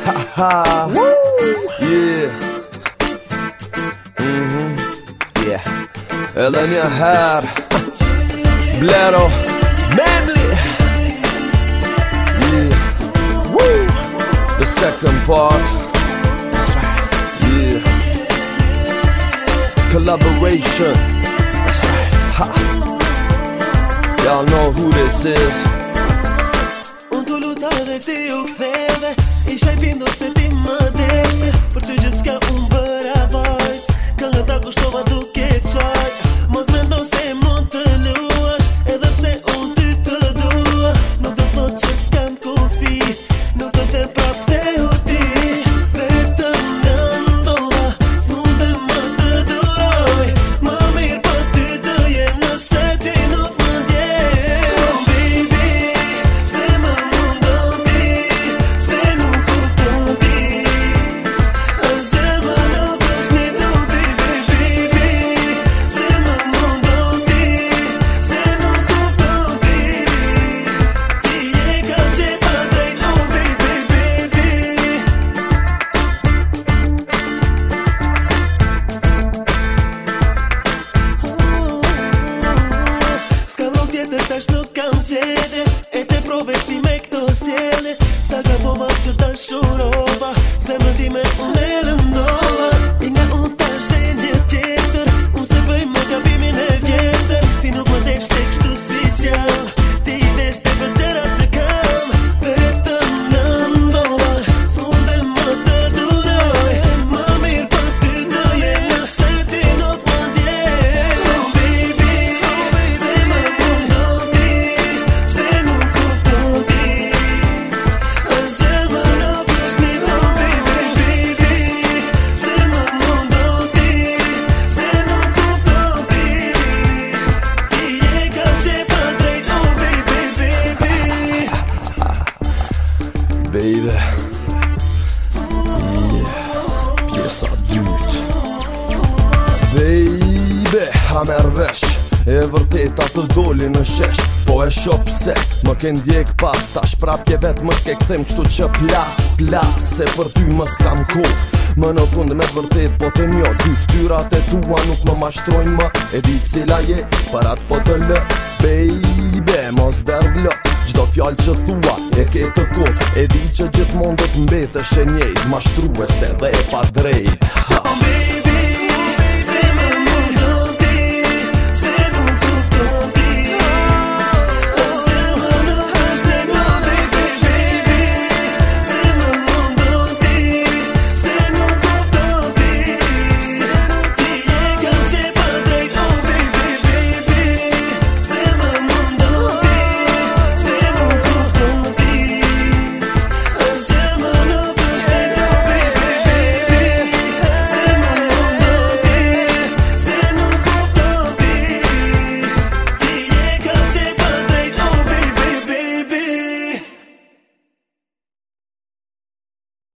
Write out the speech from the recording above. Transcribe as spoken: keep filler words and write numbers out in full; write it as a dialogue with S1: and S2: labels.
S1: ha. Yeah. Mhm. Yeah. Edhe një herë Blero Memli. Yeah. Woo. The second part. That's right. Yeah. Collaboration. That's right. Ha. Y'all know who this is.
S2: Unë t'u luta dhe ti u ktheve, isha i bindur se ti më deshte, për ty gjithçka unë bëra vajz, këngët ta kushtova duke qaj. Mos mendo se mund të luash, edhe pse unë ty të dua, nuk do thot që s'kam kufi, nuk do të prap kthehu ti. Vetëm në ndova, s'mundem më të duroj, më mirë për ty të jem nëse ti nuk më ndjej. Oh baby, se më mundon ti, se nuk kupton ti, a zemra nuk është një dubi, baby, se më mundon ti, se nuk kupton ti, ti je ka qepa drejt, oh baby, baby. S'kam rrok tjetër tash nuk kam zgjedhje, e te prove ti me këto sjellje, sa gabova që dashurova, zemrën time unë e lëndova, i nga unë tash gjendje tjetër, unë se bëj më gabimin e vjetër, ti nuk më deshte kështu si qjam, ti i deshte për gjërat që kam, vetëm në ndova, s'mundem më të duroj, më mirë për ty të jem nëse ti nuk më ndjej. Oh baby, se më mundon ti, se nuk kupton ti, a zemra nuk është një dubi, baby, se më mundon ti, se nuk kupton ti, ti je ka qepa drejt, oh baby, baby.
S1: Baby. Yeah. Pjesa dyrt. Baby, ha merr vesh, e vërteta të doli në shesh, po e shoh pse më ke ndjek pas, tash prap je vet më s'ke kthem kështu që plas, plas, se për ty më s'kam kohë. Më në fund me të vërtet po të njo, dy ftyrat e tua nuk më mashtrojnë më, e di cila je, për atë po të lë. Baby, mos dervlo, gjdo fjallë që thua e ke të kot, e di që gjithmonë do të mbetesh e njejt, mashtruese dhe e pa drejt. Ha.